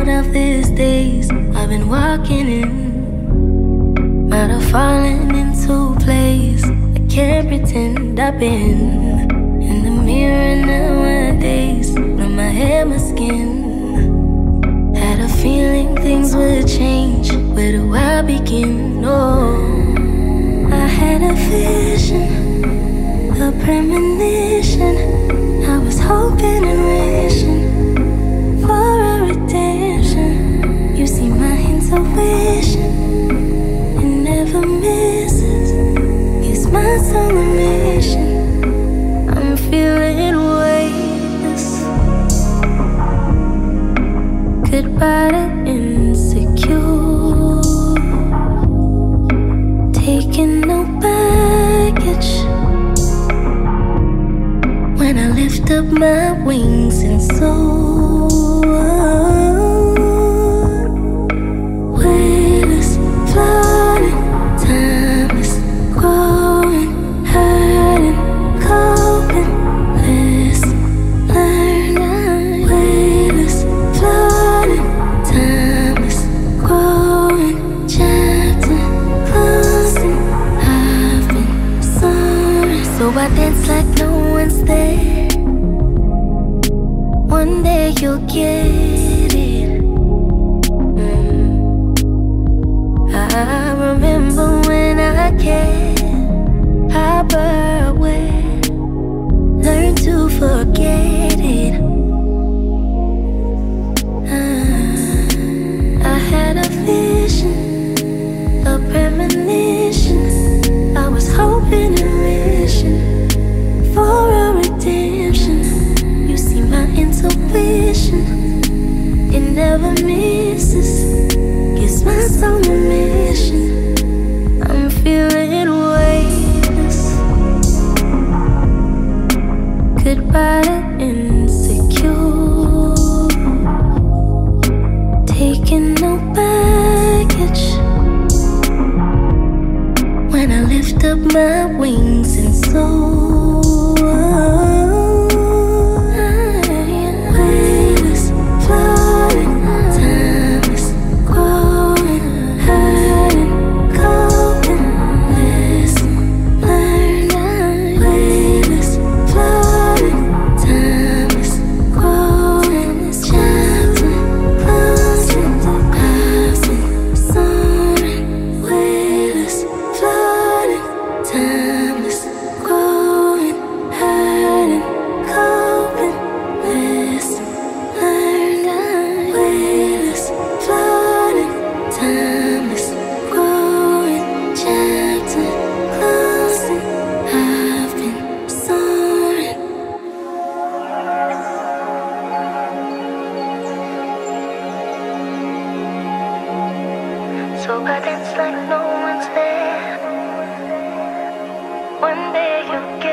out of these days I've been walking in, might have fallen into place. I can't pretend I've been in the mirror nowadays. From my hair, my skin, had a feeling things would change. Where do I begin? Oh, I had a vision, a premonition. I was hoping and wishing for a redemption. You see my intuition, it never misses. It's my summer mission. I'm feeling weightless. Goodbye to insecure, taking no baggage. When I lift up my wings and soar, weightless, floating, timeless, growing, hurting, coping, listen, learn. Weightless, floating, timeless, growing, chapter closing. I've been soaring, so I dance like no one's there. One day you'll get it. I remember when I cared, hyperaware, learn to forget it. I had a vision, a premonition. I was hoping and wishing for a redemption. You see my intuition, it never misses. It's my summer mission. I'm feeling weightless. Goodbye to insecure, taking no baggage. When I lift up my wings and soar, weightless, floating, timeless, growing, hurting, coping, listen, learn. Weightless, floating, timeless, growing, chapter closing. I've been soaring, weightless, floating, timeless, growing, hurting, coping, listen, learn. Weightless, floating, timeless, growing, chapter closing. I've been soaring. So I dance like no one's there. One day you'll get